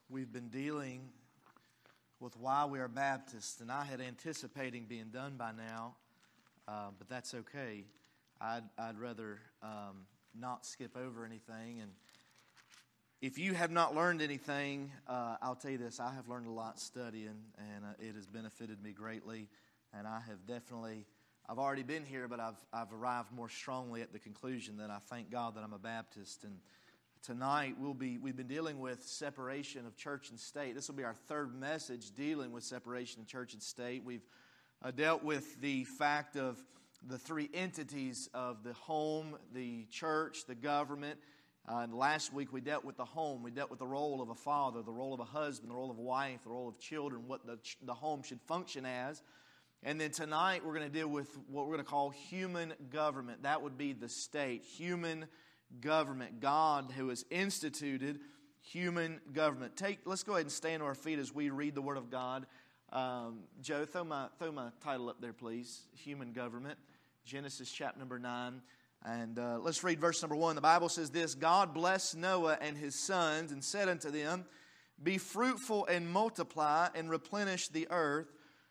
We've been dealing with why we are Baptists, and I had anticipating being done by now, but that's okay. I'd rather not skip over anything. And if you have not learned anything, I'll tell you this: I have learned a lot studying, and it has benefited me greatly. And I have I've already been here, but I've arrived more strongly at the conclusion that I thank God that I'm a Baptist. And tonight we've been dealing with separation of church and state. This will be our third message dealing with separation of church and state. We've dealt with the fact of the three entities of the home, the church, the government. Last week we dealt with the home. We dealt with the role of a father, the role of a husband, the role of a wife, the role of children, what the home should function as. And then tonight we're going to deal with what we're going to call human government. That would be the state, human government. God who has instituted human government. Let's go ahead and stand to our feet as we read the Word of God. Joe, throw my title up there, please. Human government. Genesis chapter number 9. And let's read verse number 1. The Bible says this: God blessed Noah and his sons and said unto them, Be fruitful and multiply and replenish the earth.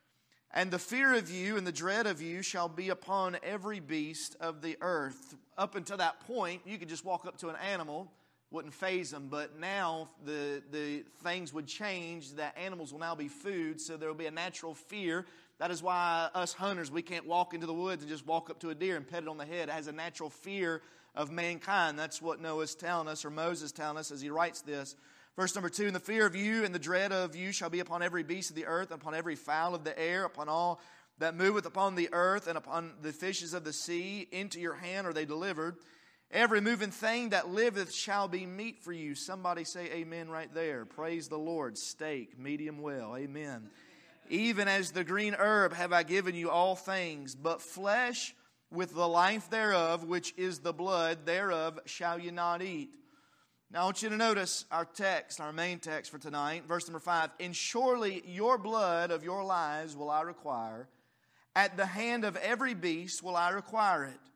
And the fear of you and the dread of you shall be upon every beast of the earth. Up until that point, you could just walk up to an animal, wouldn't faze them. But now the things would change. That animals will now be food, so there will be a natural fear. That is why us hunters, we can't walk into the woods and just walk up to a deer and pet it on the head. It has a natural fear of mankind. That's what Noah's telling us, or Moses telling us as he writes this. Verse number 2, And the fear of you and the dread of you shall be upon every beast of the earth, and upon every fowl of the air, upon all that moveth upon the earth, and upon the fishes of the sea. Into your hand are they delivered. Every moving thing that liveth shall be meat for you. Somebody say amen right there. Praise the Lord. Steak, medium well. Amen. Even as the green herb have I given you all things, but flesh with the life thereof, which is the blood thereof, shall you not eat. Now I want you to notice our text, our main text for tonight, verse number 5. And surely your blood of your lives will I require. At the hand of every beast will I require it.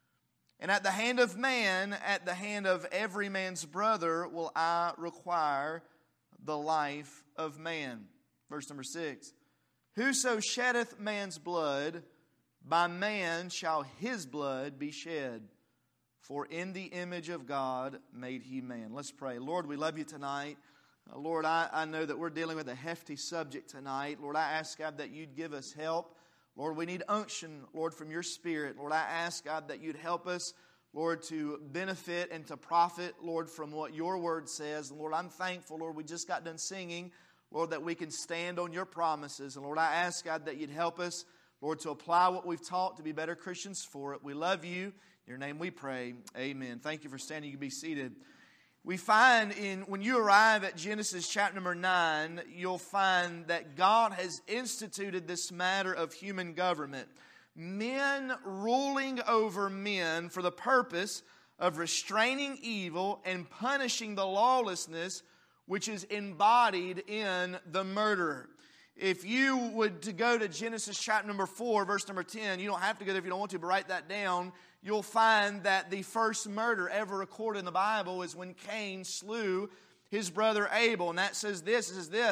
And at the hand of man, at the hand of every man's brother will I require the life of man. Verse number 6. Whoso sheddeth man's blood, by man shall his blood be shed. For in the image of God made he man. Let's pray. Lord, we love you tonight. Lord, I know that we're dealing with a hefty subject tonight. Lord, I ask, God, that you'd give us help. Lord, we need unction, Lord, from your Spirit. Lord, I ask, God, that you'd help us, Lord, to benefit and to profit, Lord, from what your word says. And Lord, I'm thankful, Lord, we just got done singing, Lord, that we can stand on your promises. And Lord, I ask, God, that you'd help us, Lord, to apply what we've taught to be better Christians for it. We love you. In your name we pray. Amen. Thank you for standing. You can be seated. We find when you arrive at Genesis chapter number 9, you'll find that God has instituted this matter of human government. Men ruling over men for the purpose of restraining evil and punishing the lawlessness which is embodied in the murderer. If you would to go to Genesis chapter number 4, verse number 10, you don't have to go there if you don't want to, but write that down. You'll find that the first murder ever recorded in the Bible is when Cain slew his brother Abel. And that says this,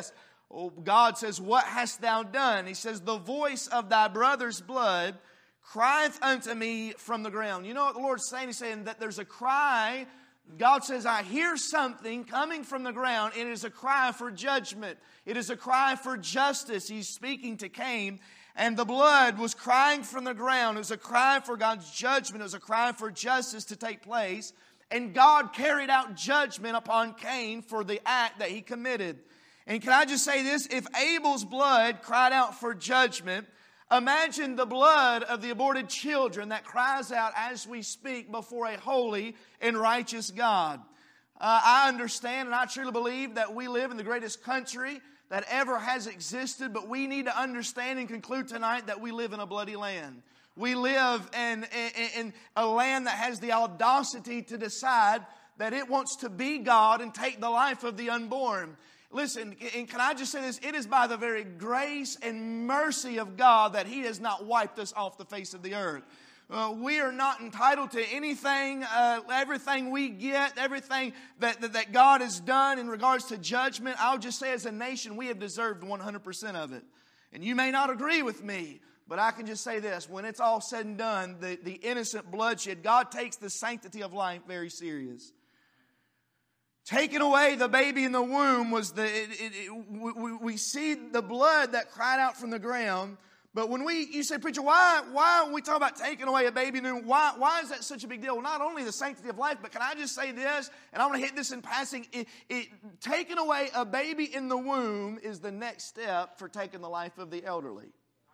God says, What hast thou done? He says, The voice of thy brother's blood crieth unto me from the ground. You know what the Lord's saying? He's saying that there's a cry. God says, I hear something coming from the ground, and it is a cry for judgment. It is a cry for justice. He's speaking to Cain, and the blood was crying from the ground. It was a cry for God's judgment. It was a cry for justice to take place. And God carried out judgment upon Cain for the act that he committed. And can I just say this? If Abel's blood cried out for judgment, imagine the blood of the aborted children that cries out as we speak before a holy and righteous God. I understand and I truly believe that we live in the greatest country that ever has existed, but we need to understand and conclude tonight that we live in a bloody land. We live in a land that has the audacity to decide that it wants to be God and take the life of the unborn. Listen, and can I just say this? It is by the very grace and mercy of God that He has not wiped us off the face of the earth. we are not entitled to anything, everything we get, everything that God has done in regards to judgment. I'll just say as a nation, we have deserved 100% of it. And you may not agree with me, but I can just say this. When it's all said and done, the innocent bloodshed, God takes the sanctity of life very serious. Taking away the baby in the womb was we see the blood that cried out from the ground. But when you say, preacher, why when we talk about taking away a baby in the womb, why is that such a big deal? Well, not only the sanctity of life, but can I just say this, and I want to hit this in passing, taking away a baby in the womb is the next step for taking the life of the elderly.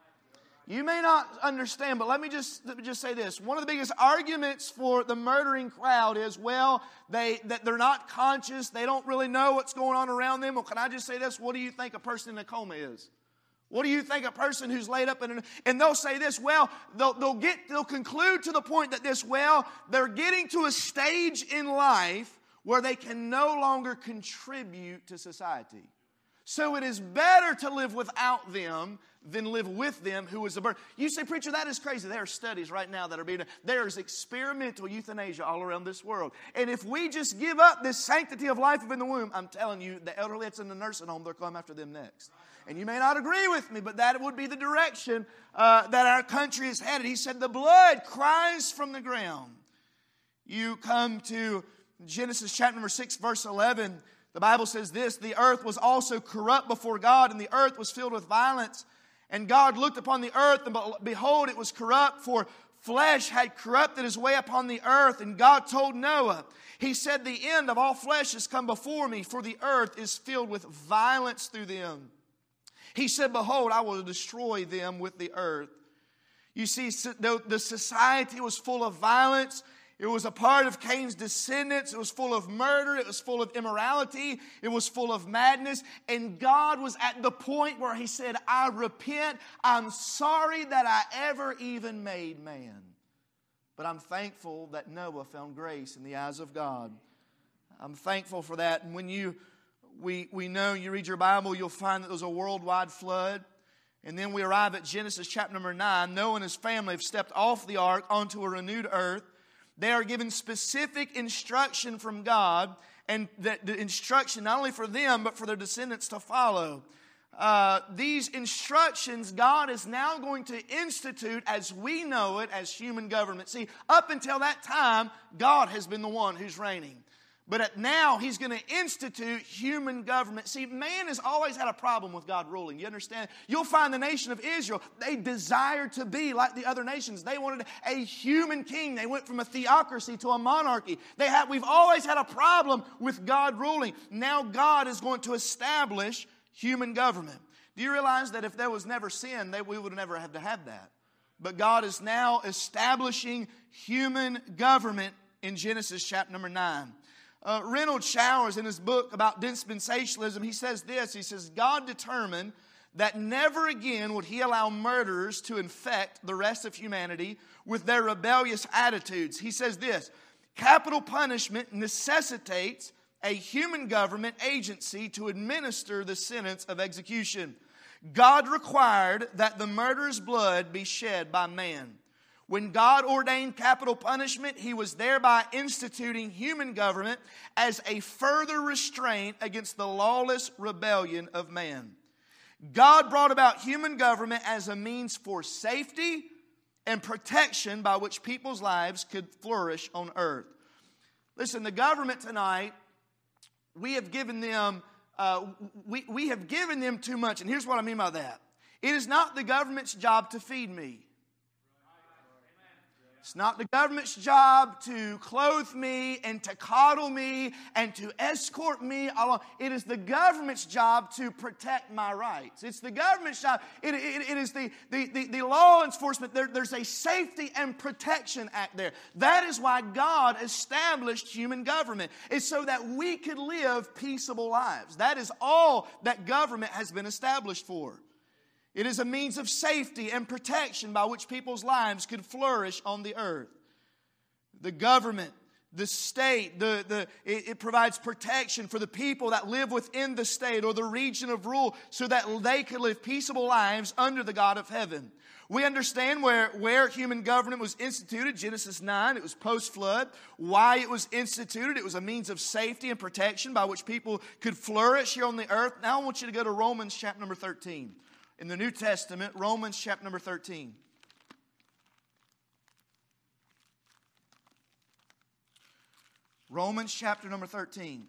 You may not understand, but let me just say this. One of the biggest arguments for the murdering crowd is, that they're not conscious. They don't really know what's going on around them. Well, can I just say this? What do you think a person in a coma is? What do you think a person who's laid up and they'll say this, they'll conclude to the point that they're getting to a stage in life where they can no longer contribute to society. So it is better to live without them than live with them who is a burden. You say, preacher, that is crazy. There are studies right now that are being done. There is experimental euthanasia all around this world. And if we just give up this sanctity of life in the womb, I'm telling you, the elderly that's in the nursing home, they'll come after them next. And you may not agree with me, but that would be the direction that our country is headed. He said, the blood cries from the ground. You come to Genesis chapter number 6, verse 11. The Bible says this, the earth was also corrupt before God, and the earth was filled with violence. And God looked upon the earth, and behold, it was corrupt, for flesh had corrupted his way upon the earth. And God told Noah, he said, the end of all flesh has come before me, for the earth is filled with violence through them. He said, behold, I will destroy them with the earth. You see, the society was full of violence. It was a part of Cain's descendants. It was full of murder. It was full of immorality. It was full of madness. And God was at the point where He said, I repent. I'm sorry that I ever even made man. But I'm thankful that Noah found grace in the eyes of God. I'm thankful for that. And when we know, you read your Bible, you'll find that there was a worldwide flood. And then we arrive at Genesis chapter number 9. Noah and his family have stepped off the ark onto a renewed earth. They are given specific instruction from God, and the instruction not only for them, but for their descendants to follow. These instructions God is now going to institute as we know it as human government. See, up until that time, God has been the one who's reigning. But now He's going to institute human government. See, man has always had a problem with God ruling. You understand? You'll find the nation of Israel, they desired to be like the other nations. They wanted a human king. They went from a theocracy to a monarchy. We've always had a problem with God ruling. Now God is going to establish human government. Do you realize that if there was never sin, we would never have to have that? But God is now establishing human government in Genesis chapter number 9. Reynold Showers, in his book about dispensationalism, he says this. He says, God determined that never again would He allow murderers to infect the rest of humanity with their rebellious attitudes. He says this, capital punishment necessitates a human government agency to administer the sentence of execution. God required that the murderer's blood be shed by man. When God ordained capital punishment, He was thereby instituting human government as a further restraint against the lawless rebellion of man. God brought about human government as a means for safety and protection by which people's lives could flourish on earth. Listen, the government tonight, we have given them too much. And here's what I mean by that. It is not the government's job to feed me. It's not the government's job to clothe me and to coddle me and to escort me along. It is the government's job to protect my rights. It's the government's job. It is the law enforcement. There's a safety and protection act there. That is why God established human government. It's so that we could live peaceable lives. That is all that government has been established for. It is a means of safety and protection by which people's lives could flourish on the earth. The government the state, it provides protection for the people that live within the state or the region of rule so that they could live peaceable lives under the God of heaven. We understand where human government was instituted. Genesis 9, it was post-flood. Why it was instituted, it was a means of safety and protection by which people could flourish here on the earth. Now I want you to go to Romans chapter number 13. In the New Testament, Romans chapter number 13. Romans chapter number 13.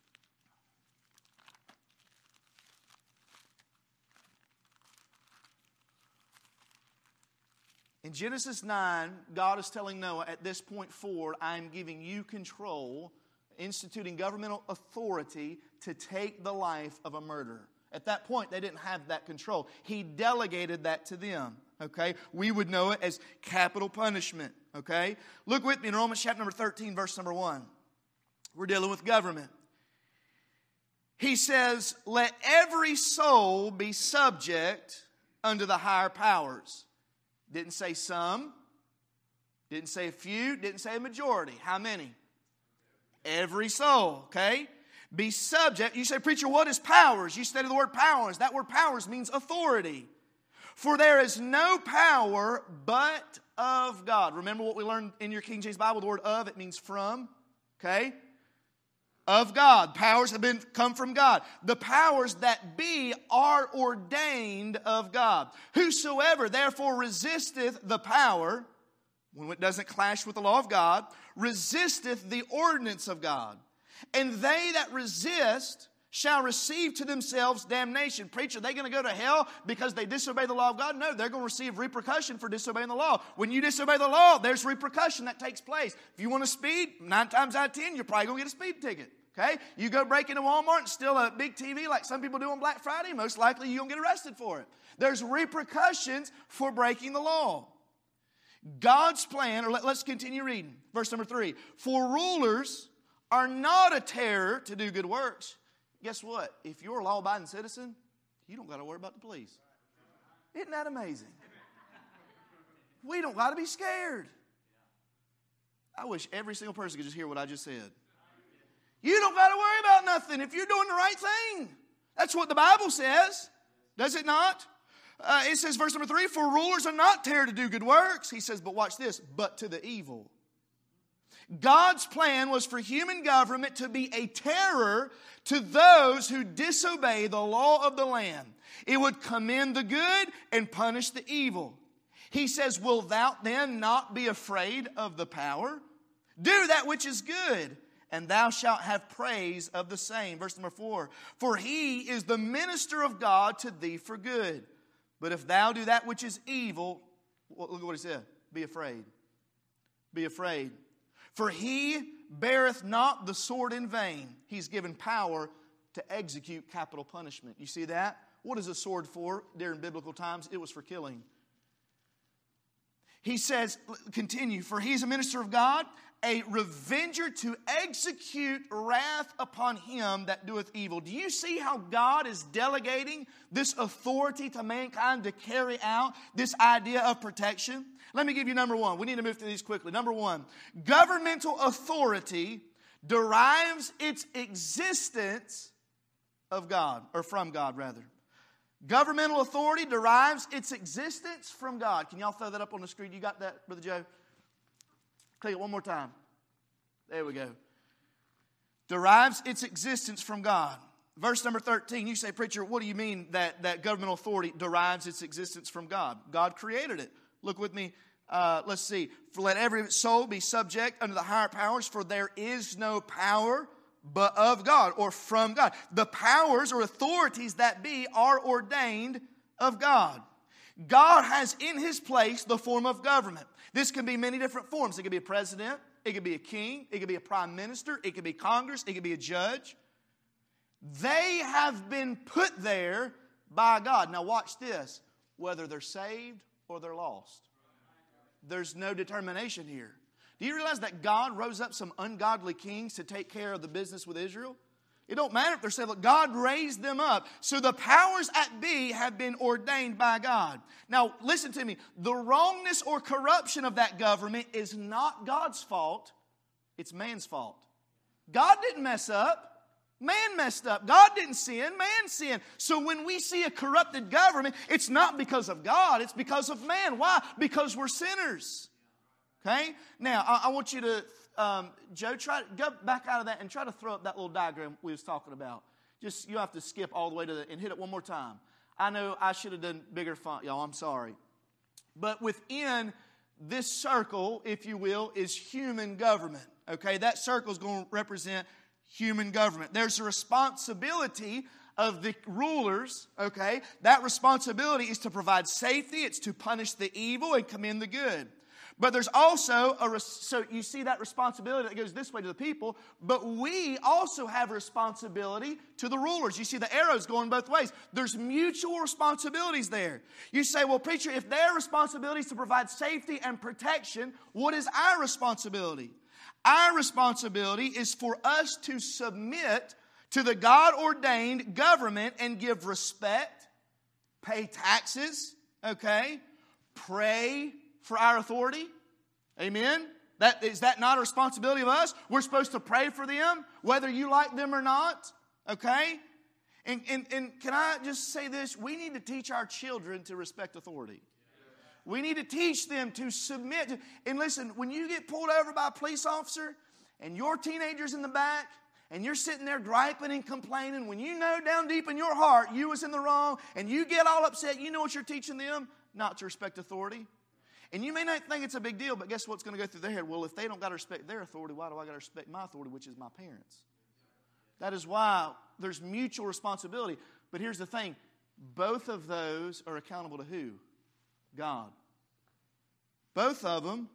In Genesis 9, God is telling Noah, at this point forward, I am giving you control, instituting governmental authority to take the life of a murderer. At that point, they didn't have that control. He delegated that to them. Okay? We would know it as capital punishment. Okay? Look with me in Romans chapter number 13, verse number 1. We're dealing with government. He says, let every soul be subject unto the higher powers. Didn't say some. Didn't say a few. Didn't say a majority. How many? Every soul. Okay? Be subject. You say, preacher, what is powers? You study the word powers. That word powers means authority. For there is no power but of God. Remember what we learned in your King James Bible? The word of, it means from. Okay? Of God. Powers have come from God. The powers that be are ordained of God. Whosoever therefore resisteth the power, when it doesn't clash with the law of God, resisteth the ordinance of God. And they that resist shall receive to themselves damnation. Preacher, are they going to go to hell because they disobey the law of God? No, they're going to receive repercussion for disobeying the law. When you disobey the law, there's repercussion that takes place. If you want to speed, 9 times out of 10, you're probably going to get a speed ticket. Okay? You go break into Walmart and steal a big TV like some people do on Black Friday, most likely you're going to get arrested for it. There's repercussions for breaking the law. God's plan, or let's continue reading. Verse number 3. For rulers are not a terror to do good works. Guess what? If you're a law-abiding citizen, you don't got to worry about the police. Isn't that amazing? We don't got to be scared. I wish every single person could just hear what I just said. You don't got to worry about nothing if you're doing the right thing. That's what the Bible says. Does it not? It says, verse number 3, for rulers are not terror to do good works. He says, but watch this, but to the evil. God's plan was for human government to be a terror to those who disobey the law of the land. It would commend the good and punish the evil. He says, will thou then not be afraid of the power? Do that which is good, and thou shalt have praise of the same. Verse number 4. For he is the minister of God to thee for good. But if thou do that which is evil, look at what he said. Be afraid. Be afraid. For he beareth not the sword in vain. He's given power to execute capital punishment. You see that? What is a sword for during biblical times? It was for killing. He says, continue, for he is a minister of God, a revenger to execute wrath upon him that doeth evil. Do you see how God is delegating this authority to mankind to carry out this idea of protection? Let me give you number 1. We need to move through these quickly. Number 1, governmental authority derives its existence of God, or from God rather. Governmental authority derives its existence from God. Can y'all throw that up on the screen? You got that, Brother Joe? Click it one more time. There we go. Derives its existence from God. Verse number 13, you say, preacher, what do you mean that governmental authority derives its existence from God? God created it. Look with me. Let's see. For let every soul be subject unto the higher powers, for there is no power but of God, or from God. The powers or authorities that be are ordained of God. God has in His place the form of government. This can be many different forms. It could be a president. It could be a king. It could be a prime minister. It could be Congress. It could be a judge. They have been put there by God. Now watch this. Whether they're saved or they're lost. There's no determination here. Do you realize that God rose up some ungodly kings to take care of the business with Israel? It don't matter if they're saved. Look, God raised them up. So the powers at be have been ordained by God. Now, listen to me. The wrongness or corruption of that government is not God's fault. It's man's fault. God didn't mess up. Man messed up. God didn't sin. Man sinned. So when we see a corrupted government, it's not because of God. It's because of man. Why? Because we're sinners. Okay? Now, I want you to, Joe, try to go back out of that and try to throw up that little diagram we was talking about. Just, you have to skip all the way to and hit it one more time. I know I should have done bigger font, y'all. I'm sorry. But within this circle, if you will, is human government. Okay? That circle is going to represent human government. There's a responsibility of the rulers, okay? That responsibility is to provide safety, it's to punish the evil and commend the good. But there's also so you see that responsibility that goes this way to the people, but we also have a responsibility to the rulers. You see the arrows going both ways. There's mutual responsibilities there. You say, well, preacher, if their responsibility is to provide safety and protection, what is our responsibility? Our responsibility is for us to submit to the God-ordained government and give respect, pay taxes, okay, pray for our authority. Amen? Is that not a responsibility of us? We're supposed to pray for them, whether you like them or not, okay? And can I just say this? We need to teach our children to respect authority. We need to teach them to submit. And listen, when you get pulled over by a police officer and your teenager's in the back and you're sitting there griping and complaining, when you know down deep in your heart you was in the wrong and you get all upset, you know what you're teaching them? Not to respect authority. And you may not think it's a big deal, but guess what's going to go through their head? Well, if they don't got to respect their authority, why do I got to respect my authority, which is my parents? That is why there's mutual responsibility. But here's the thing. Both of those are accountable to who? God. Both of them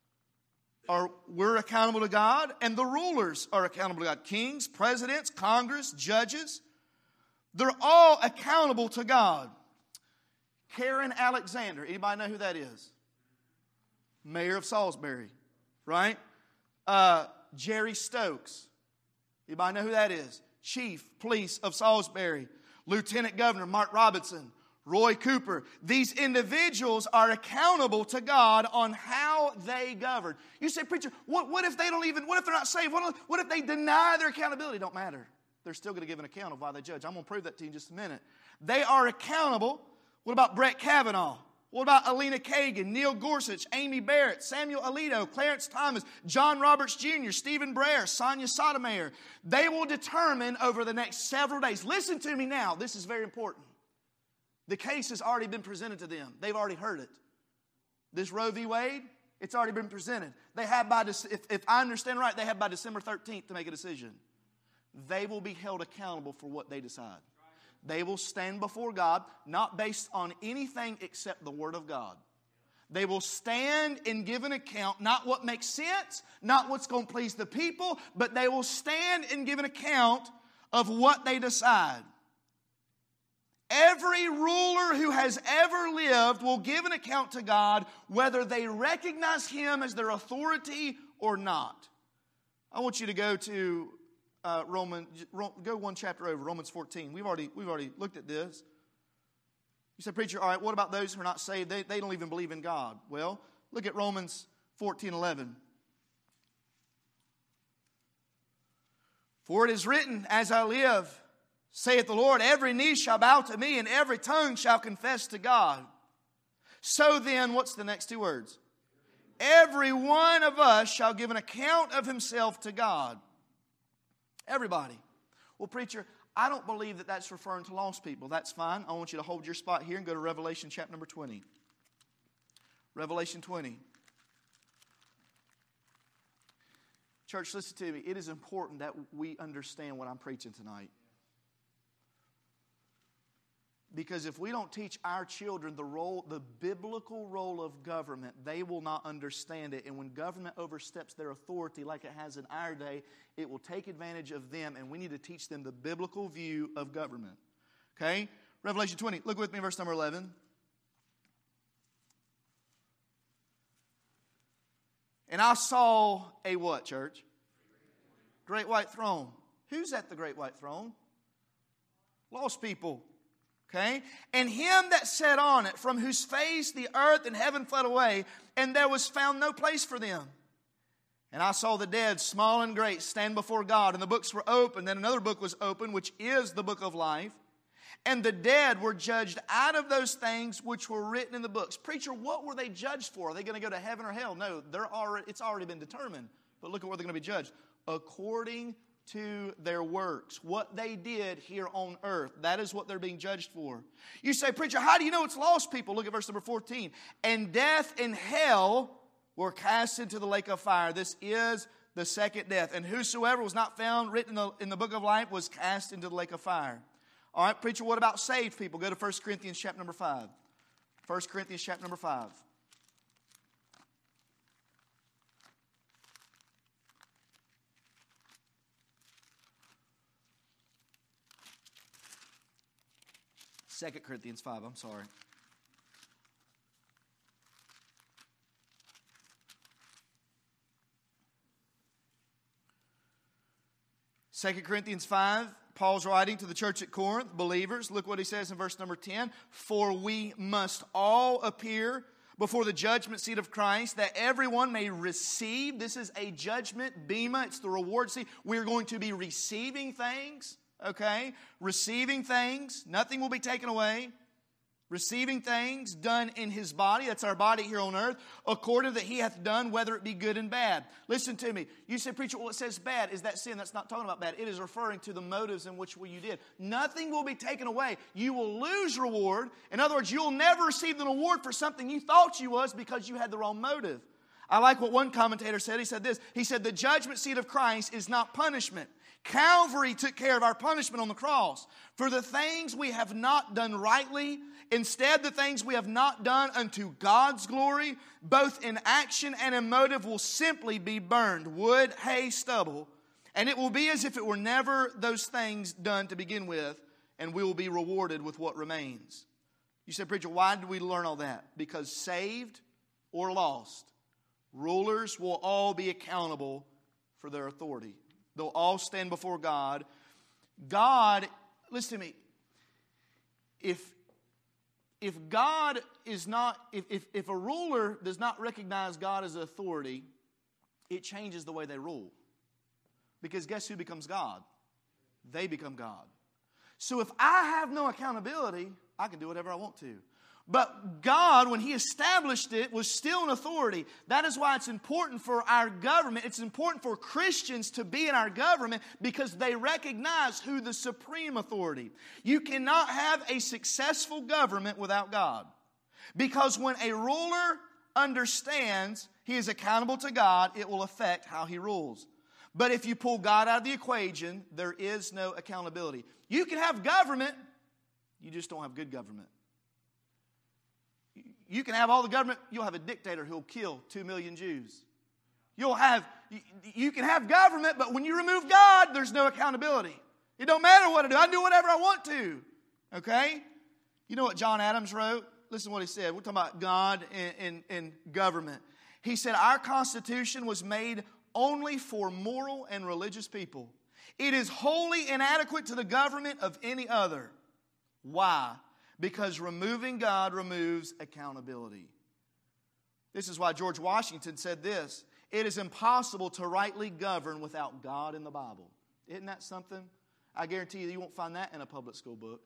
we're accountable to God, and the rulers are accountable to God. Kings, presidents, Congress, judges, they're all accountable to God. Karen Alexander, anybody know who that is? Mayor of Salisbury, right? Jerry Stokes, anybody know who that is? Chief Police of Salisbury. Lieutenant Governor Mark Robinson. Roy Cooper. These individuals are accountable to God on how they govern. You say, preacher, what if they don't even, what if they're not saved? What if they deny their accountability? Don't matter. They're still going to give an account of why they judge. I'm going to prove that to you in just a minute. They are accountable. What about Brett Kavanaugh? What about Alina Kagan, Neil Gorsuch, Amy Barrett, Samuel Alito, Clarence Thomas, John Roberts Jr., Stephen Breyer, Sonia Sotomayor? They will determine over the next several days. Listen to me now. This is very important. The case has already been presented to them. They've already heard it. This Roe v. Wade, it's already been presented. They have if I understand right, they have by December 13th to make a decision. They will be held accountable for what they decide. They will stand before God, not based on anything except the Word of God. They will stand and give an account, not what makes sense, not what's going to please the people, but they will stand and give an account of what they decide. Every ruler who has ever lived will give an account to God whether they recognize Him as their authority or not. I want you to go to go one chapter over, Romans 14. We've already looked at this. You say, preacher, all right, what about those who are not saved? They don't even believe in God. Well, look at Romans 14:11. For it is written, as I live, saith the Lord, every knee shall bow to me, and every tongue shall confess to God. So then, what's the next two words? Every one of us shall give an account of himself to God. Everybody. Well, preacher, I don't believe that that's referring to lost people. That's fine. I want you to hold your spot here and go to Revelation chapter number 20. Revelation 20. Church, listen to me. It is important that we understand what I'm preaching tonight. Because if we don't teach our children the biblical role of government, they will not understand it. And when government oversteps their authority like it has in our day, it will take advantage of them. And we need to teach them the biblical view of government. Okay? Revelation 20. Look with me, verse number 11. And I saw a what, church? Great white throne. Who's at the great white throne? Lost people. Okay? And him that sat on it, from whose face the earth and heaven fled away, and there was found no place for them. And I saw the dead, small and great, stand before God. And the books were open. Then another book was opened, which is the book of life. And the dead were judged out of those things which were written in the books. Preacher, what were they judged for? Are they going to go to heaven or hell? No, it's already been determined. But look at where they're going to be judged. According to their works. What they did here on earth. That is what they're being judged for. You say, preacher, how do you know it's lost people? Look at verse number 14. And death and hell were cast into the lake of fire. This is the second death. And whosoever was not found written in the book of life was cast into the lake of fire. All right, preacher, what about saved people? Go to 1 Corinthians chapter number 5. 1 Corinthians chapter number 5. Second Corinthians 5, I'm sorry. Second Corinthians 5, Paul's writing to the church at Corinth, believers. Look what he says in verse number 10. For we must all appear before the judgment seat of Christ, that everyone may receive. This is a judgment bema. It's the reward seat. We're going to be receiving things. Okay? Receiving things. Nothing will be taken away. Receiving things done in His body. That's our body here on earth. According that He hath done, whether it be good and bad. Listen to me. You say, preacher, well, it says bad. Is that sin? That's not talking about bad. It is referring to the motives in which you did. Nothing will be taken away. You will lose reward. In other words, you'll never receive an award for something you thought you was because you had the wrong motive. I like what one commentator said. He said this. He said, the judgment seat of Christ is not punishment. Calvary took care of our punishment on the cross. For the things we have not done rightly, instead the things we have not done unto God's glory, both in action and in motive, will simply be burned. Wood, hay, stubble. And it will be as if it were never those things done to begin with, and we will be rewarded with what remains. You say, preacher, why did we learn all that? Because saved or lost, rulers will all be accountable for their authority. They'll all stand before God. God, listen to me. If God is not, if a ruler does not recognize God as an authority, it changes the way they rule. Because guess who becomes God? They become God. So if I have no accountability, I can do whatever I want to. But God, when He established it, was still an authority. That is why it's important for our government. It's important for Christians to be in our government because they recognize who the supreme authority. You cannot have a successful government without God. Because when a ruler understands he is accountable to God, it will affect how he rules. But if you pull God out of the equation, there is no accountability. You can have government, you just don't have good government. You can have all the government, you'll have a dictator who'll kill 2 million Jews. You can have government, but when you remove God, there's no accountability. It don't matter what I do. I do whatever I want to. Okay? You know what John Adams wrote? Listen to what he said. We're talking about God and government. He said, our Constitution was made only for moral and religious people. It is wholly inadequate to the government of any other. Why? Because removing God removes accountability. This is why George Washington said this. It is impossible to rightly govern without God in the Bible. Isn't that something? I guarantee you won't find that in a public school book.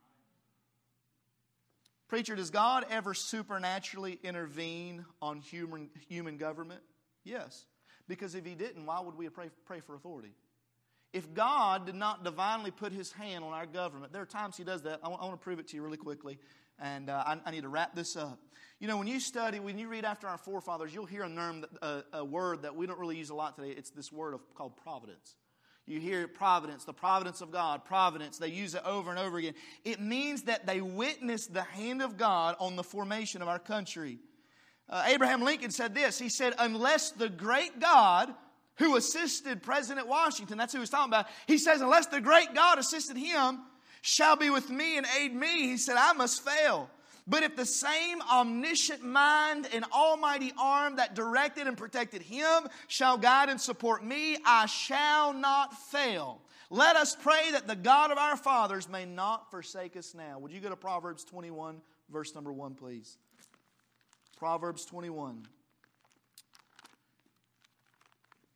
Preacher, does God ever supernaturally intervene on human government? Yes. Because if He didn't, why would we pray for authority? If God did not divinely put His hand on our government, there are times He does that. I want to prove it to you really quickly, and I need to wrap this up. You know, when you read after our forefathers, you'll hear a word that we don't really use a lot today. It's this word called providence. You hear providence, the providence of God, providence. They use it over and over again. It means that they witnessed the hand of God on the formation of our country. Abraham Lincoln said this. He said, unless the great God who assisted President Washington, that's who he's talking about. He says, unless the great God assisted him, shall be with me and aid me, he said, I must fail. But if the same omniscient mind and almighty arm that directed and protected him shall guide and support me, I shall not fail. Let us pray that the God of our fathers may not forsake us now. Would you go to Proverbs 21, verse number 1, please? Proverbs 21.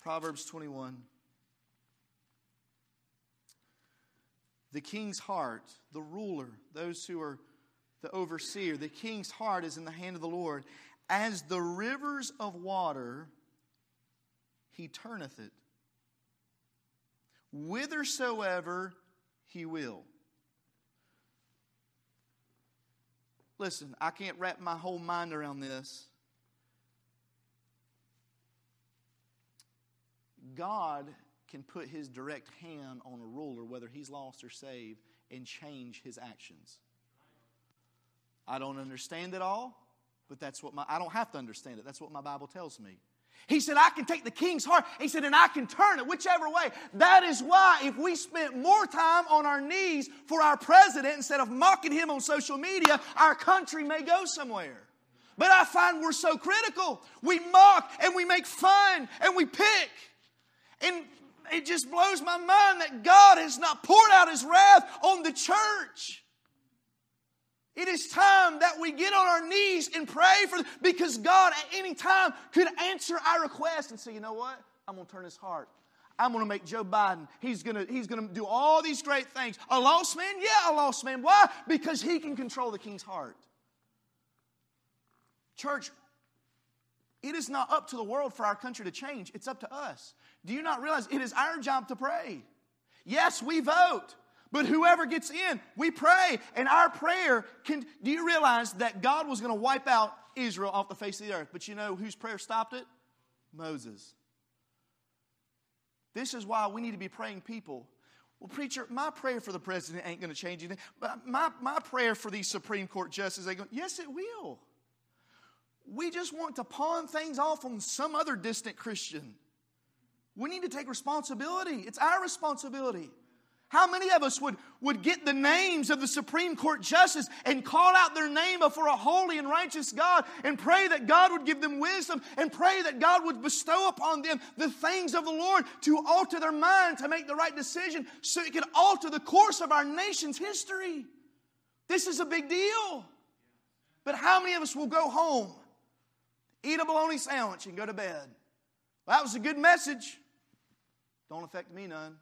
Proverbs 21. The king's heart, the ruler, those who are the overseer, the king's heart is in the hand of the Lord. As the rivers of water, he turneth it, whithersoever he will. Listen, I can't wrap my whole mind around this. God can put his direct hand on a ruler, whether he's lost or saved, and change his actions. I don't understand it all, but I don't have to understand it. That's what my Bible tells me. He said, I can take the king's heart. He said, and I can turn it whichever way. That is why if we spent more time on our knees for our president instead of mocking him on social media, our country may go somewhere. But I find we're so critical. We mock and we make fun and we pick. And it just blows my mind that God has not poured out His wrath on the church. It is time that we get on our knees and pray because God at any time could answer our request and say, you know what? I'm going to turn his heart. I'm going to make Joe Biden. He's going to do all these great things. A lost man? Yeah, a lost man. Why? Because he can control the king's heart. Church, it is not up to the world for our country to change. It's up to us. Do you not realize it is our job to pray? Yes, we vote. But whoever gets in, we pray. And our prayer can... Do you realize that God was going to wipe out Israel off the face of the earth? But you know whose prayer stopped it? Moses. This is why we need to be praying people. Well, preacher, my prayer for the president ain't going to change anything. But my prayer for these Supreme Court justices ain't going... Yes, it will. We just want to pawn things off on some other distant Christian. We need to take responsibility. It's our responsibility. How many of us would get the names of the Supreme Court justices and call out their name before a holy and righteous God and pray that God would give them wisdom and pray that God would bestow upon them the things of the Lord to alter their mind, to make the right decision so it can alter the course of our nation's history? This is a big deal. But how many of us will go home, eat a bologna sandwich, and go to bed? Well, that was a good message. Don't affect me none.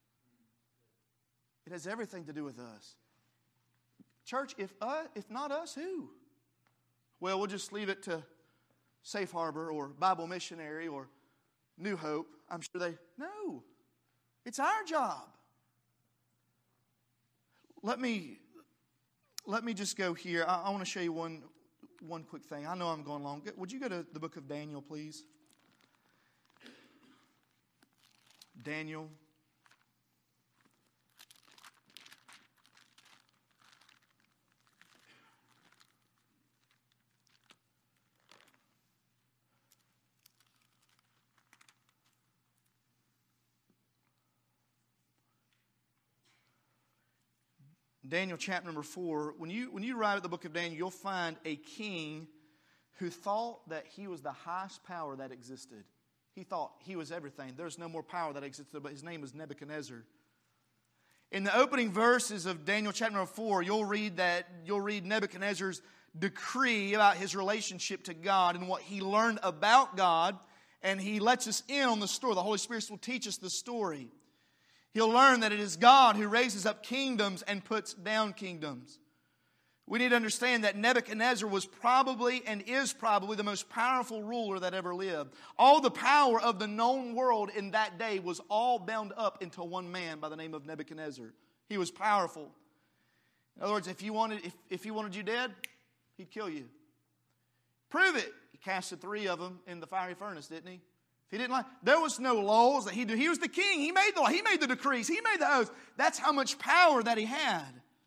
It has everything to do with us. Church, if not us, who? Well, we'll just leave it to Safe Harbor or Bible Missionary or New Hope. I'm sure no. It's our job. Let me just go here. I want to show you one quick thing. I know I'm going long. Would you go to the book of Daniel, please? Daniel. Daniel chapter number 4, when you arrive at the book of Daniel, you'll find a king who thought that he was the highest power that existed. He thought he was everything. There's no more power that existed, but his name was Nebuchadnezzar. In the opening verses of Daniel chapter number 4, you'll read Nebuchadnezzar's decree about his relationship to God and what he learned about God, and he lets us in on the story. The Holy Spirit will teach us the story. He'll learn that it is God who raises up kingdoms and puts down kingdoms. We need to understand that Nebuchadnezzar was probably and is probably the most powerful ruler that ever lived. All the power of the known world in that day was all bound up into one man by the name of Nebuchadnezzar. He was powerful. In other words, if he wanted you dead, he'd kill you. Prove it. He casted 3 of them in the fiery furnace, didn't he? If he didn't like, there was no laws that he did. He was the king. He made the law. He made the decrees. He made the oaths. That's how much power that he had.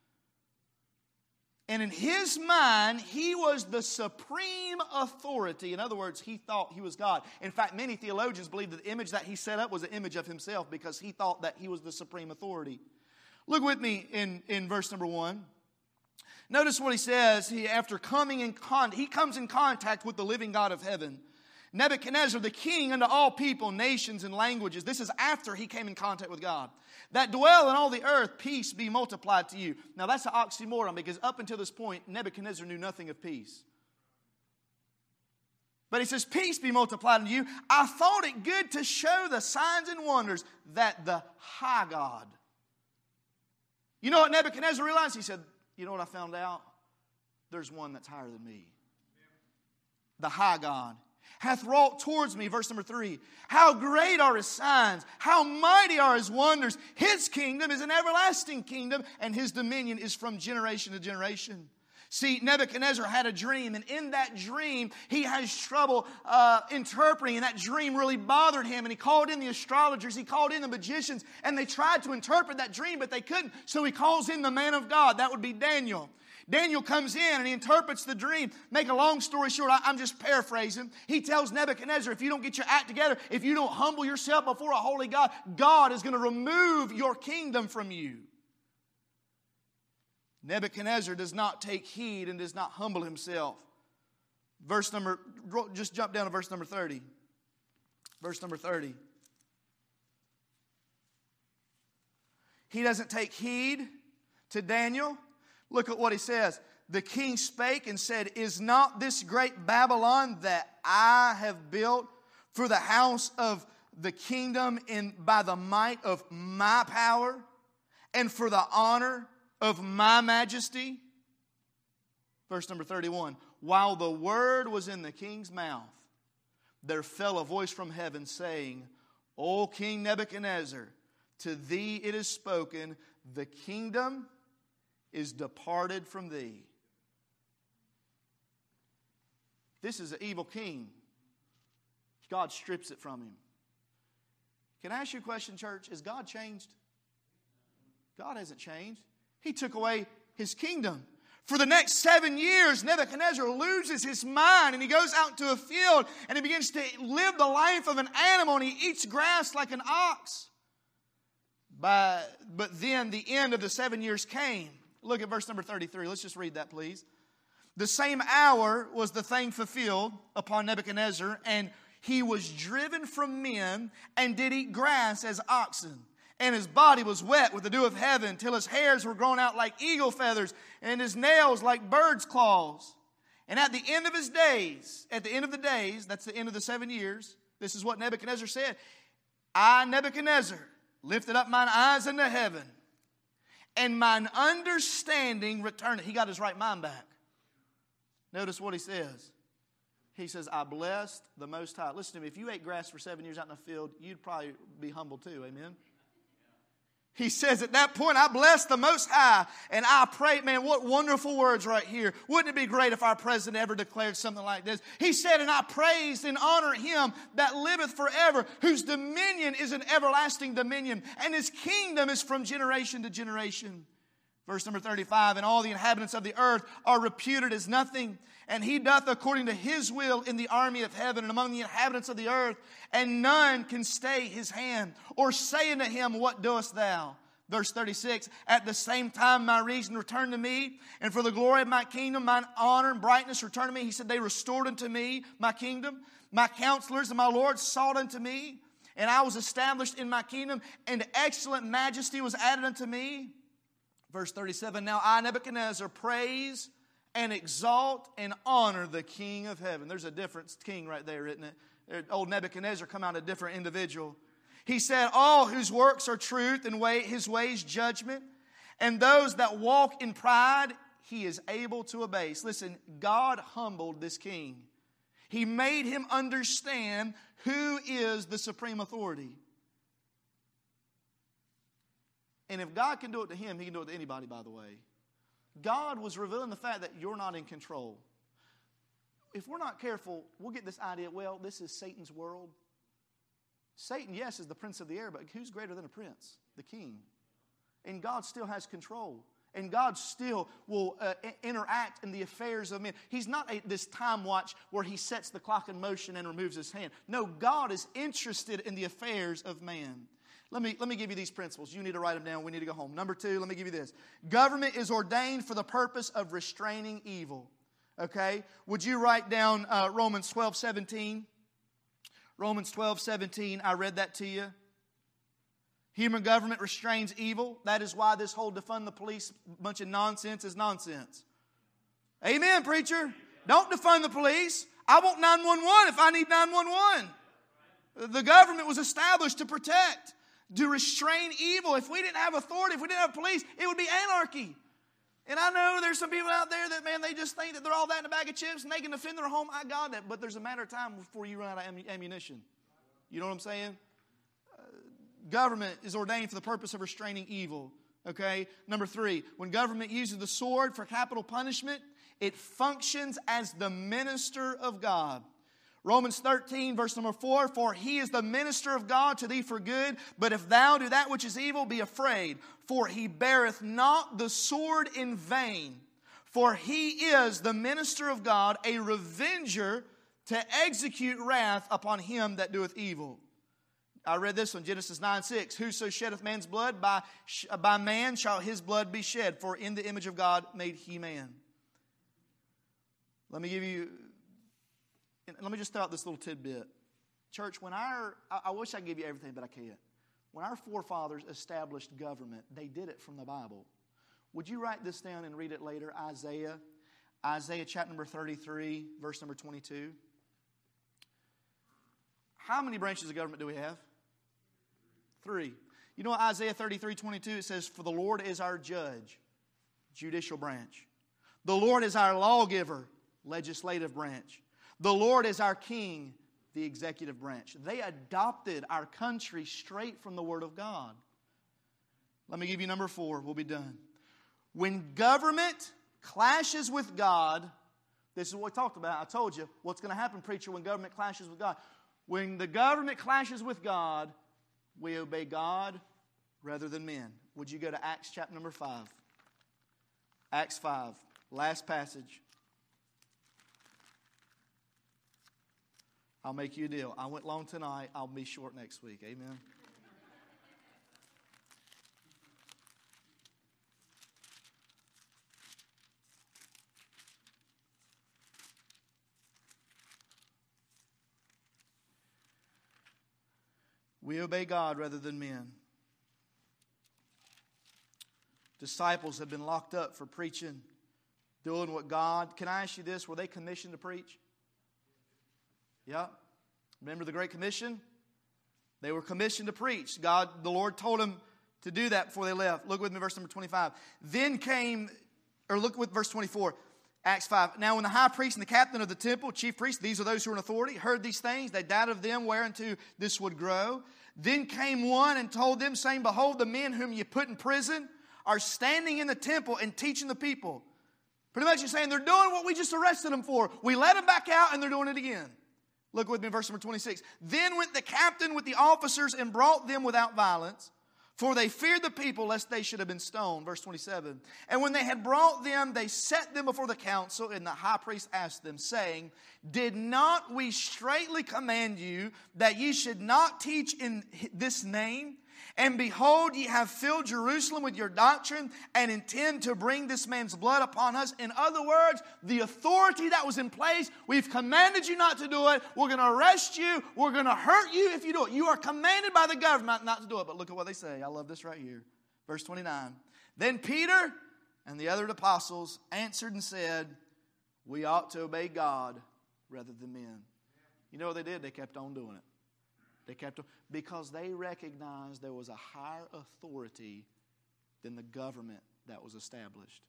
And in his mind, he was the supreme authority. In other words, he thought he was God. In fact, many theologians believe that the image that he set up was an image of himself because he thought that he was the supreme authority. Look with me in verse number 1. Notice what he says. He comes in contact with the living God of heaven. Nebuchadnezzar, the king unto all people, nations, and languages. This is after he came in contact with God. That dwell in all the earth, peace be multiplied to you. Now that's an oxymoron because up until this point, Nebuchadnezzar knew nothing of peace. But he says, peace be multiplied unto you. I thought it good to show the signs and wonders that the high God. You know what Nebuchadnezzar realized? He said, you know what I found out? There's one that's higher than me. The high God hath wrought towards me, verse number 3. How great are his signs, how mighty are his wonders. His kingdom is an everlasting kingdom, and his dominion is from generation to generation. See, Nebuchadnezzar had a dream, and in that dream, he has trouble interpreting, and that dream really bothered him, and he called in the astrologers, he called in the magicians, and they tried to interpret that dream, but they couldn't, so he calls in the man of God. That would be Daniel. Daniel comes in and he interprets the dream. Make a long story short, I'm just paraphrasing. He tells Nebuchadnezzar, if you don't get your act together, if you don't humble yourself before a holy God, God is going to remove your kingdom from you. Nebuchadnezzar does not take heed and does not humble himself. Just jump down to verse number 30. Verse number 30. He doesn't take heed to Daniel. Look at what he says. The king spake and said, is not this great Babylon that I have built for the house of the kingdom by the might of my power and for the honor of my majesty? Verse number 31. While the word was in the king's mouth, there fell a voice from heaven saying, O King Nebuchadnezzar, to thee it is spoken, the kingdom is departed from thee. This is an evil king. God strips it from him. Can I ask you a question, church? Has God changed? God hasn't changed. He took away his kingdom. For the next 7 years, Nebuchadnezzar loses his mind and he goes out to a field and he begins to live the life of an animal and he eats grass like an ox. But then the end of the 7 years came. Look at verse number 33. Let's just read that, please. The same hour was the thing fulfilled upon Nebuchadnezzar, and he was driven from men and did eat grass as oxen. And his body was wet with the dew of heaven, till his hairs were grown out like eagle feathers, and his nails like birds' claws. And at the end of his days, that's the end of the 7 years, this is what Nebuchadnezzar said. I, Nebuchadnezzar, lifted up mine eyes into heaven, and mine understanding returned. He got his right mind back. Notice what he says. He says, I blessed the Most High. Listen to me, if you ate grass for 7 years out in the field, you'd probably be humble too, amen? He says at that point, I bless the Most High, and I pray. Man, what wonderful words right here. Wouldn't it be great if our president ever declared something like this? He said, and I praise and honor him that liveth forever, whose dominion is an everlasting dominion, and his kingdom is from generation to generation. Verse number 35, and all the inhabitants of the earth are reputed as nothing, and he doth according to his will in the army of heaven and among the inhabitants of the earth, and none can stay his hand or say unto him, what doest thou? Verse 36, at the same time my reason returned to me, and for the glory of my kingdom, mine honor and brightness returned to me. He said, they restored unto me my kingdom. My counselors and my lords sought unto me, and I was established in my kingdom, and excellent majesty was added unto me. Verse 37, now I, Nebuchadnezzar, praise and exalt and honor the King of heaven. There's a different king right there, isn't it? Old Nebuchadnezzar come out a different individual. He said, all whose works are truth and his ways judgment, and those that walk in pride, he is able to abase. Listen, God humbled this king. He made him understand who is the supreme authority. And if God can do it to him, he can do it to anybody, by the way. God was revealing the fact that you're not in control. If we're not careful, we'll get this idea, well, this is Satan's world. Satan, yes, is the prince of the air, but who's greater than a prince? The king. And God still has control. And God still will interact in the affairs of men. He's not this time watch where he sets the clock in motion and removes his hand. No, God is interested in the affairs of man. Let me give you these principles. You need to write them down. We need to go home. Number 2, let me give you this. Government is ordained for the purpose of restraining evil. Okay? Would you write down Romans 12:17? Romans 12:17. I read that to you. Human government restrains evil. That is why this whole defund the police bunch of nonsense is nonsense. Amen, preacher. Don't defund the police. I want 911 if I need 911. The government was established to protect, to restrain evil. If we didn't have authority, if we didn't have police, it would be anarchy. And I know there's some people out there that, man, they just think that they're all that in a bag of chips and they can defend their home. I got that. But there's a matter of time before you run out of ammunition. You know what I'm saying? Government is ordained for the purpose of restraining evil. Okay? Number 3, when government uses the sword for capital punishment, it functions as the minister of God. Romans 13, verse number 4, for he is the minister of God to thee for good, but if thou do that which is evil, be afraid, for he beareth not the sword in vain. For he is the minister of God, a revenger to execute wrath upon him that doeth evil. I read this one, Genesis 9:6. Whoso sheddeth man's blood, by man shall his blood be shed, for in the image of God made he man. Let me just throw out this little tidbit. Church, I wish I could give you everything, but I can't. When our forefathers established government, they did it from the Bible. Would you write this down and read it later? Isaiah chapter number 33, verse number 22. How many branches of government do we have? 3. You know what Isaiah 33, 22, it says, for the Lord is our judge, judicial branch. The Lord is our lawgiver, legislative branch. The Lord is our king, the executive branch. They adopted our country straight from the Word of God. Let me give you number 4. We'll be done. When government clashes with God, this is what we talked about. I told you what's going to happen, preacher, when government clashes with God. When the government clashes with God, we obey God rather than men. Would you go to Acts chapter number 5? Acts 5, last passage. I'll make you a deal. I went long tonight. I'll be short next week. Amen. We obey God rather than men. Disciples have been locked up for preaching, doing what God... Can I ask you this? Were they commissioned to preach? Yeah. Remember the Great Commission? They were commissioned to preach. The Lord told them to do that before they left. Look with me, verse number 25. Look with verse 24. Acts 5. Now when the high priest and the captain of the temple, chief priest, these are those who are in authority, heard these things, they doubted of them whereunto this would grow. Then came one and told them, saying, behold, the men whom you put in prison are standing in the temple and teaching the people. Pretty much he's saying they're doing what we just arrested them for. We let them back out and they're doing it again. Look with me in verse number 26. Then went the captain with the officers and brought them without violence, for they feared the people lest they should have been stoned. Verse 27. And when they had brought them, they set them before the council, and the high priest asked them, saying, did not we straitly command you that ye should not teach in this name? And behold, ye have filled Jerusalem with your doctrine and intend to bring this man's blood upon us. In other words, the authority that was in place, we've commanded you not to do it. We're going to arrest you. We're going to hurt you if you do it. You are commanded by the government not to do it. But look at what they say. I love this right here. Verse 29. Then Peter and the other apostles answered and said, we ought to obey God rather than men. You know what they did? They kept on doing it. Because they recognized there was a higher authority than the government that was established.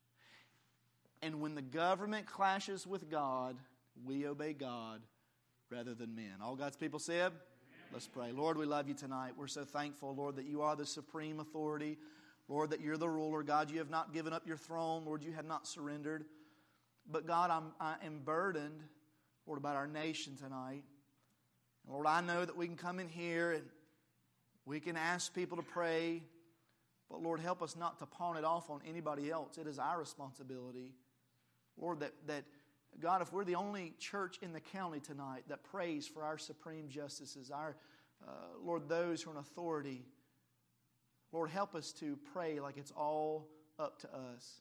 And when the government clashes with God, we obey God rather than men. All God's people said? Amen. Let's pray. Lord, we love you tonight. We're so thankful, Lord, that you are the supreme authority. Lord, that you're the ruler. God, you have not given up your throne. Lord, you have not surrendered. But God, I am burdened, Lord, about our nation tonight. Lord, I know that we can come in here and we can ask people to pray, but Lord, help us not to pawn it off on anybody else. It is our responsibility. Lord, that God, if we're the only church in the county tonight that prays for our supreme justices, Lord, those who are in authority, Lord, help us to pray like it's all up to us.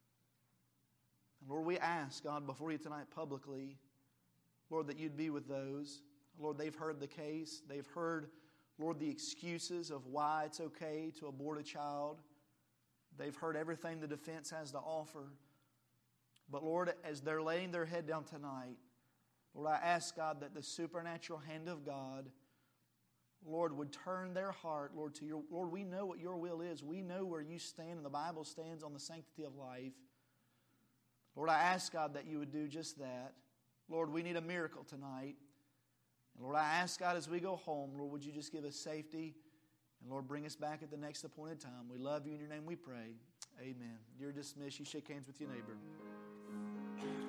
And Lord, we ask, God, before you tonight publicly, Lord, that you'd be with those. Lord, they've heard the case. They've heard, Lord, the excuses of why it's okay to abort a child. They've heard everything the defense has to offer. But Lord, as they're laying their head down tonight, Lord, I ask, God, that the supernatural hand of God, Lord, would turn their heart, Lord, to your... Lord, we know what your will is. We know where you stand, and the Bible stands on the sanctity of life. Lord, I ask, God, that you would do just that. Lord, we need a miracle tonight. And Lord, I ask, God, as we go home, Lord, would you just give us safety? And Lord, bring us back at the next appointed time. We love you. In your name we pray. Amen. You're dismissed. You shake hands with your neighbor.